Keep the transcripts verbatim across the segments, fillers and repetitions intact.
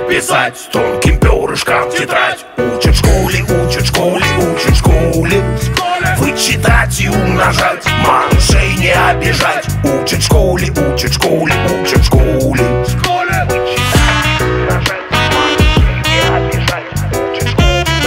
писать тонким перышком тетрадь. Учат в школе, учат в школе, учат в школе вычитать и умножать, малышей не обижать. Учат в школе, учат в школе, учат в школе вычитать и умножать, малышей не обижать. Учат в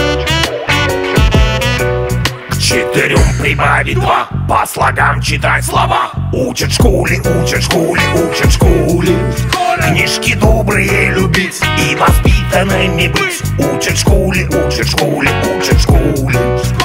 школе. К четырем прибавить два, по слогам читать слова. Учат в школе, учат в школе, учат в школе книжки добрые любить и воспитанными быть. Учат в школе, учат в школе, учат в школе.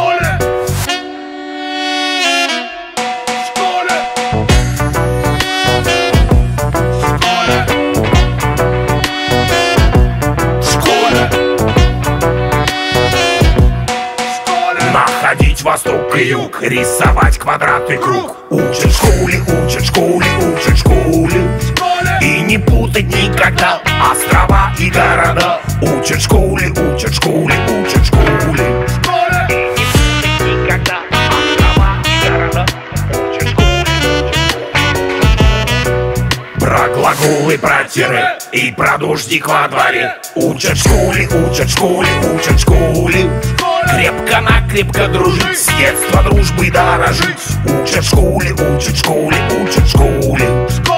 Находить восток и юг, рисовать квадрат и круг. Учат в школе, учат в школе, учат в школе и не путать никогда острова и города. Учат в школе, учат в школе, учат в школе и не путать никогда острова и города. Учат в школе. Про глаголы, про тире и про дождик во дворе. Учат в школе, учат в школе, учат в школе крепко-накрепко дружить, с детства дружбой дорожить. Учат в школе, учат в школе, учат в школе.